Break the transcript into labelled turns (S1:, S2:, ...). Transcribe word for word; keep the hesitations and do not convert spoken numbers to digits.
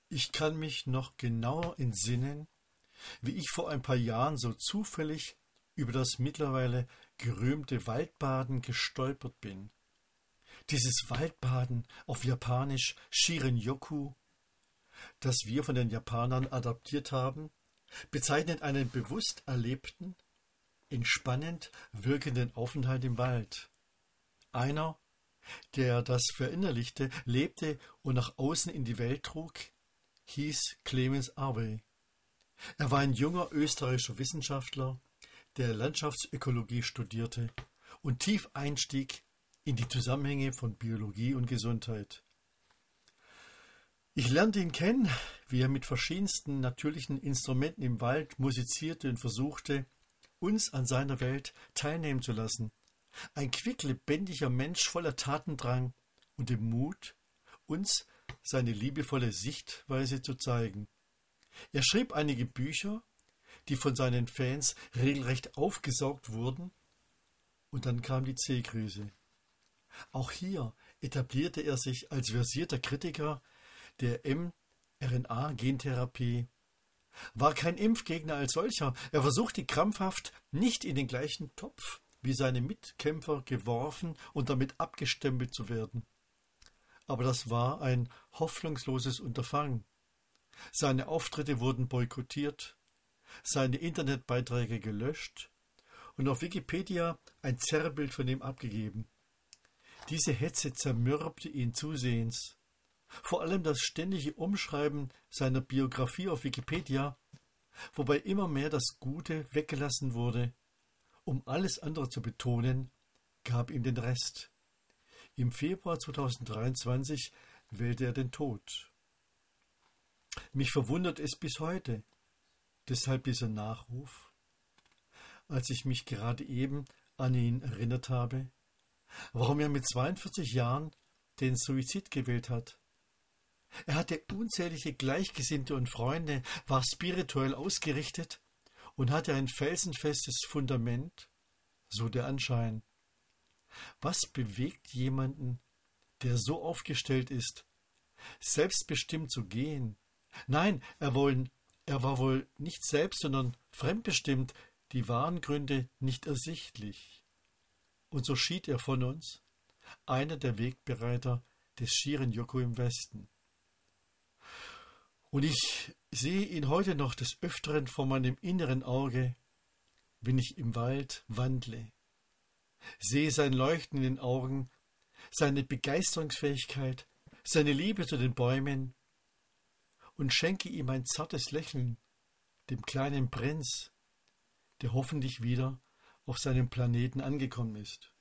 S1: Ich kann mich noch genauer entsinnen, wie ich vor ein paar Jahren so zufällig über das mittlerweile gerühmte Waldbaden gestolpert bin. Dieses Waldbaden, auf Japanisch Shirin-yoku, das wir von den Japanern adaptiert haben, bezeichnet einen bewusst erlebten, entspannend wirkenden Aufenthalt im Wald. Einer, der das verinnerlichte, lebte und nach außen in die Welt trug, hieß Clemens Arwey. Er war ein junger österreichischer Wissenschaftler, der Landschaftsökologie studierte und tief einstieg in die Zusammenhänge von Biologie und Gesundheit. Ich lernte ihn kennen, wie er mit verschiedensten natürlichen Instrumenten im Wald musizierte und versuchte, uns an seiner Welt teilnehmen zu lassen. Ein quicklebendiger Mensch voller Tatendrang und dem Mut, uns seine liebevolle Sichtweise zu zeigen. Er schrieb einige Bücher, die von seinen Fans regelrecht aufgesaugt wurden, und dann kam die C-Krise. Auch hier etablierte er sich als versierter Kritiker der mRNA-Gentherapie, war kein Impfgegner als solcher. Er versuchte krampfhaft, nicht in den gleichen Topf wie seine Mitkämpfer geworfen und damit abgestempelt zu werden. Aber das war ein hoffnungsloses Unterfangen. Seine Auftritte wurden boykottiert, seine Internetbeiträge gelöscht und auf Wikipedia ein Zerrbild von ihm abgegeben. Diese Hetze zermürbte ihn zusehends. Vor allem das ständige Umschreiben seiner Biografie auf Wikipedia, wobei immer mehr das Gute weggelassen wurde, um alles andere zu betonen, gab ihm den Rest. Im Februar zweitausenddreiundzwanzig wählte er den Tod. Mich verwundert es bis heute, deshalb dieser Nachruf, als ich mich gerade eben an ihn erinnert habe, warum er mit zweiundvierzig Jahren den Suizid gewählt hat. Er hatte unzählige Gleichgesinnte und Freunde, war spirituell ausgerichtet und hatte ein felsenfestes Fundament, so der Anschein. Was bewegt jemanden, der so aufgestellt ist, selbstbestimmt zu gehen? Nein, er, wohl, er war wohl nicht selbst, sondern fremdbestimmt, die wahren Gründe nicht ersichtlich. Und so schied er von uns, einer der Wegbereiter des Shirin-yoku im Westen. Und ich sehe ihn heute noch des Öfteren vor meinem inneren Auge, wenn ich im Wald wandle. Sehe sein Leuchten in den Augen, seine Begeisterungsfähigkeit, seine Liebe zu den Bäumen und schenke ihm ein zartes Lächeln, dem kleinen Prinz, der hoffentlich wieder auf seinem Planeten angekommen ist.